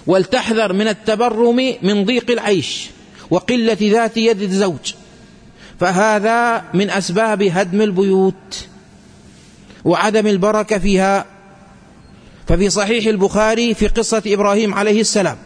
ولتحذر من التبرم من ضيق العيش وقلة ذات يد الزوج، فهذا من أسباب هدم البيوت وعدم البركة فيها. ففي صحيح البخاري في قصة إبراهيم عليه السلام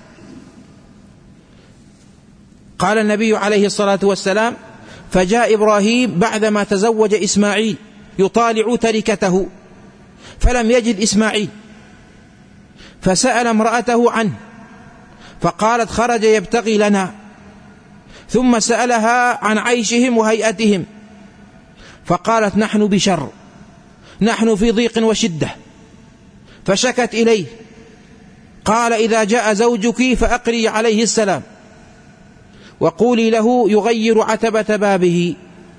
قال النبي عليه الصلاة والسلام: فجاء إبراهيم بعدما تزوج إسماعيل يطالع تركته فلم يجد إسماعيل، فسأل امرأته عنه فقالت: خرج يبتغي لنا. ثم سألها عن عيشهم وهيئتهم فقالت: نحن بشر، نحن في ضيق وشدة. فشكت إليه، قال: إذا جاء زوجك فأقري عليه السلام وقولي له يغير عتبة بابه.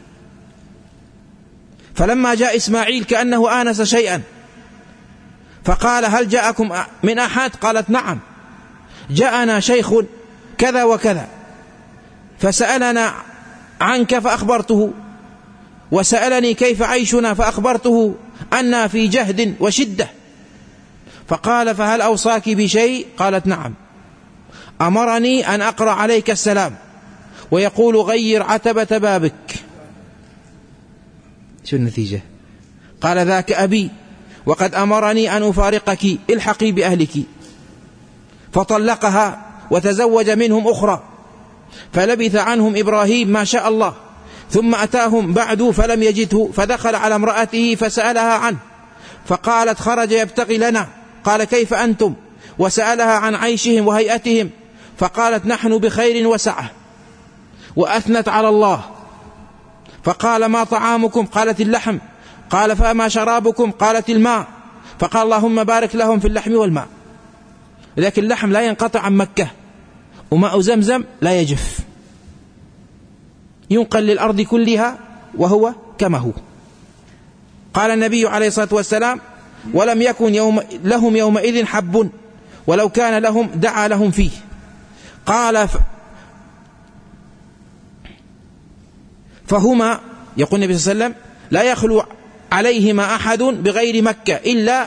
فلما جاء إسماعيل كأنه آنس شيئا فقال: هل جاءكم من أحد؟ قالت: نعم، جاءنا شيخ كذا وكذا فسألنا عنك فأخبرته، وسألني كيف عيشنا فأخبرته أننا في جهد وشدة. فقال: فهل أوصاك بشيء؟ قالت: نعم، أمرني أن أقرأ عليك السلام ويقول غير عتبة بابك. شو النتيجة؟ قال: ذاك أبي وقد أمرني أن أفارقك، الحقي بأهلك. فطلقها وتزوج منهم أخرى، فلبث عنهم إبراهيم ما شاء الله، ثم أتاهم بعد فلم يجده، فدخل على امرأته فسألها عنه فقالت: خرج يبتغي لنا. قال: كيف أنتم؟ وسألها عن عيشهم وهيئتهم فقالت: نحن بخير وسعة. وأثنت على الله فقال: ما طعامكم؟ قالت: اللحم. قال: فما شرابكم؟ قالت: الماء. فقال: اللهم بارك لهم في اللحم والماء. لكن اللحم لا ينقطع عن مكة، وماء زمزم لا يجف، ينقل للأرض كلها وهو كما هو. قال النبي عليه الصلاة والسلام: ولم يكن لهم يومئذ حب، ولو كان لهم دعا لهم فيه. قال: فهما، يقول النبي صلى الله عليه وسلم، لا يخلو عليهما أحد بغير مكة إلا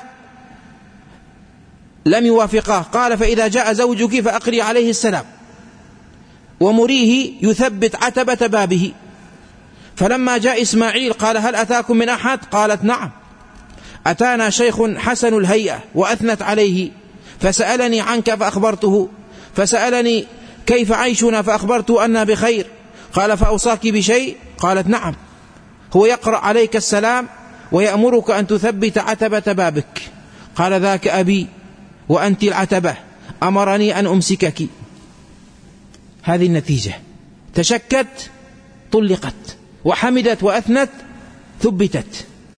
لم يوافقاه. قال: فإذا جاء زوجك فأقري عليه السلام ومريه يثبت عتبة بابه. فلما جاء إسماعيل قال: هل أتاكم من أحد؟ قالت: نعم، أتانا شيخ حسن الهيئة وأثنت عليه، فسألني عنك فأخبرته، فسألني كيف عيشنا فأخبرته أننا بخير. قال: فأوصاك بشيء؟ قالت: نعم، هو يقرأ عليك السلام ويأمرك أن تثبت عتبة بابك. قال: ذاك أبي وأنت العتبة، أمرني أن أمسكك. هذه النتيجة: تشكت طلقت، وحمدت وأثنت ثبتت.